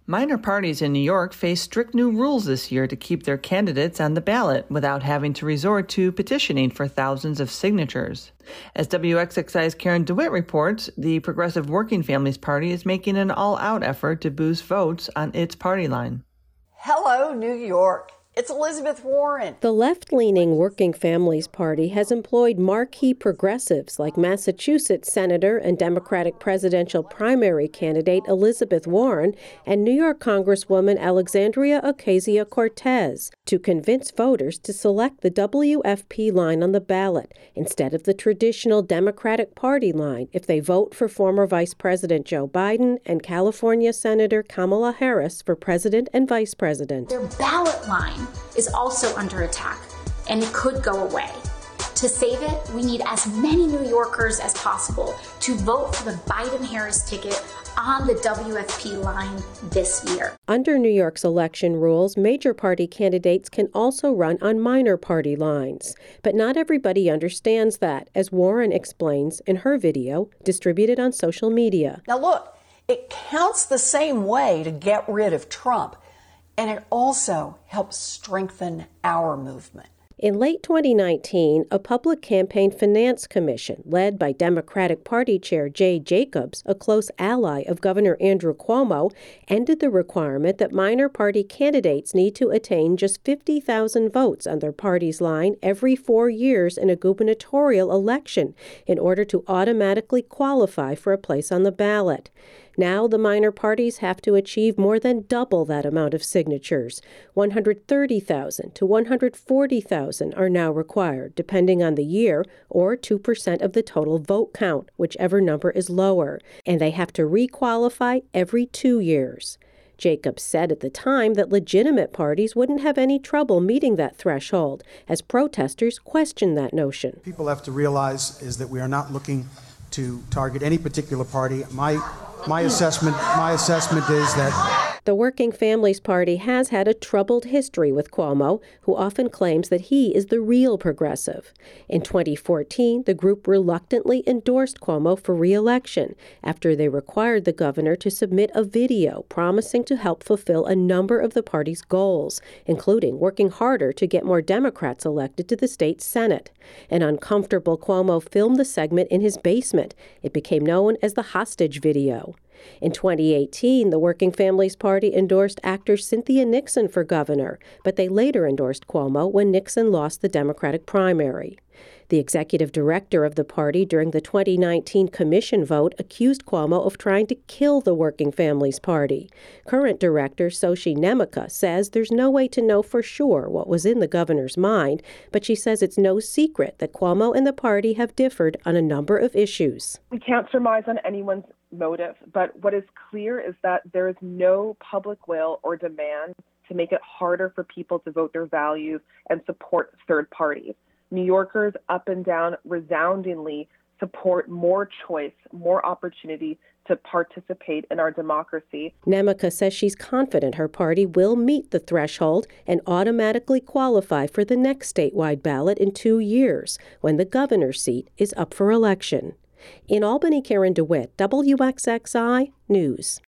Minor parties in New York face strict new rules this year to keep their candidates on the ballot without having to resort to petitioning for thousands of signatures. As WXXI's Karen DeWitt reports, the Progressive Working Families Party is making an all-out effort to boost votes on its party line. Hello, New York. It's Elizabeth Warren. The left-leaning Working Families Party has employed marquee progressives like Massachusetts Senator and Democratic presidential primary candidate Elizabeth Warren and New York Congresswoman Alexandria Ocasio-Cortez to convince voters to select the WFP line on the ballot instead of the traditional Democratic Party line if they vote for former Vice President Joe Biden and California Senator Kamala Harris for president and vice president. Their ballot line is also under attack, and it could go away. To save it, we need as many New Yorkers as possible to vote for the Biden-Harris ticket on the WFP line this year. Under New York's election rules, major party candidates can also run on minor party lines. But not everybody understands that, as Warren explains in her video distributed on social media. Now look, it counts the same way to get rid of Trump. And it also helps strengthen our movement. In late 2019, a public campaign finance commission led by Democratic Party Chair Jay Jacobs, a close ally of Governor Andrew Cuomo, ended the requirement that minor party candidates need to attain just 50,000 votes on their party's line every 4 years in a gubernatorial election in order to automatically qualify for a place on the ballot. Now the minor parties have to achieve more than double that amount of signatures. 130,000 to 140,000 are now required, depending on the year, or 2% of the total vote count, whichever number is lower. And they have to re-qualify every 2 years. Jacobs said at the time that legitimate parties wouldn't have any trouble meeting that threshold, as protesters questioned that notion. People have to realize is that we are not looking to target any particular party. My assessment is that the Working Families Party has had a troubled history with Cuomo, who often claims that he is the real progressive. In 2014, the group reluctantly endorsed Cuomo for re-election after they required the governor to submit a video promising to help fulfill a number of the party's goals, including working harder to get more Democrats elected to the state Senate. An uncomfortable Cuomo filmed the segment in his basement. It became known as the hostage video. In 2018, the Working Families Party endorsed actor Cynthia Nixon for governor, but they later endorsed Cuomo when Nixon lost the Democratic primary. The executive director of the party during the 2019 commission vote accused Cuomo of trying to kill the Working Families Party. Current director Xochitl Nemeka says there's no way to know for sure what was in the governor's mind, but she says it's no secret that Cuomo and the party have differed on a number of issues. We can't surmise on anyone's motive, but what is clear is that there is no public will or demand to make it harder for people to vote their values and support third parties. New Yorkers up and down resoundingly support more choice, more opportunity to participate in our democracy. Nemeka says she's confident her party will meet the threshold and automatically qualify for the next statewide ballot in 2 years, when the governor's seat is up for election. In Albany, Karen DeWitt, WXXI News.